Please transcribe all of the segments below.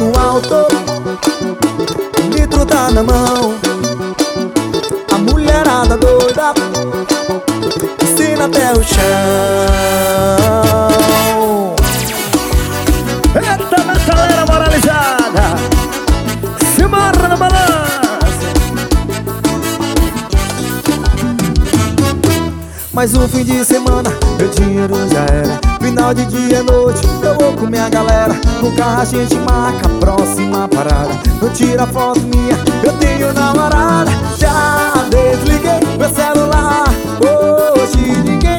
no alto, o litro tá na mão. A mulherada doida ensina até o chão. Eita, metaleira moralizada, se morra no balanço. Mas o fim de semana, meu dinheiro já era. Final de dia e noite, eu vou com minha galera. No carro a gente marca a próxima parada. Não tira foto minha, eu tenho namorada. Já desliguei meu celular, hoje ninguém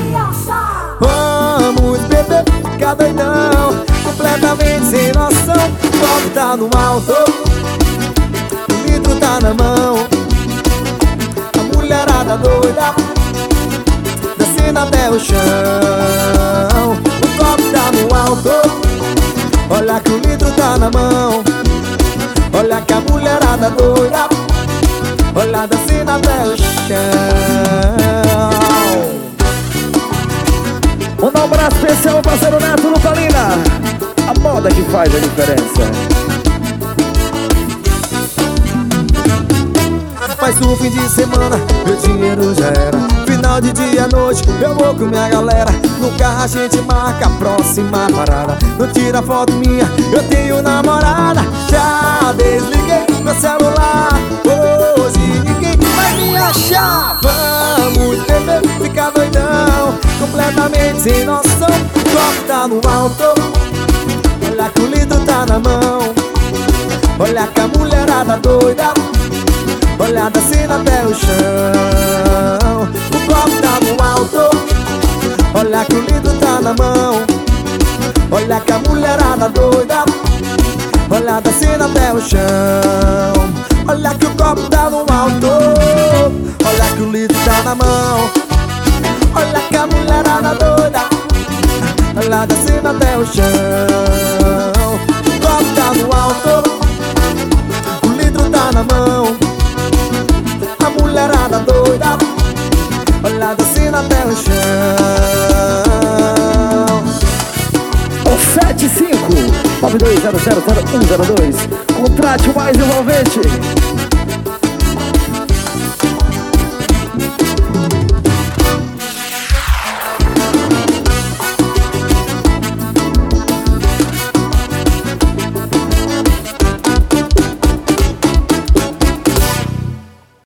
vamos beber, ficar doidão, completamente sem noção. O copo tá no alto, o litro tá na mão. A mulherada doida descendo até o chão. O copo tá no alto, olha que o litro tá na mão. Olha que a mulherada doida, olha descendo até o chão. Mandar um abraço especial ao parceiro Neto Lutalina, a moda que faz a diferença. Mas no fim de semana, meu dinheiro já era. Final de dia à noite, eu vou com minha galera. No carro a gente marca a próxima parada. Não tira foto minha, eu tenho namorada. Já desliguei meu celular, hoje ninguém vai me achar. Vamos beber, ficar doidão, completamente sem noção. O copo tá no alto, olha que o litro tá na mão. Olha que a mulherada doida, olha descendo até o chão. O copo tá no alto, olha que o litro tá na mão. Olha que a mulherada doida, olha descendo até o chão. Olha que o copo tá no alto, olha que o litro tá na mão. Olha que a mulherada doida, olha descendo até o chão. O copo tá no alto, o litro tá na mão. A mulherada doida, olha descendo até o chão. O 75-92000102, contrate o mais envolvente.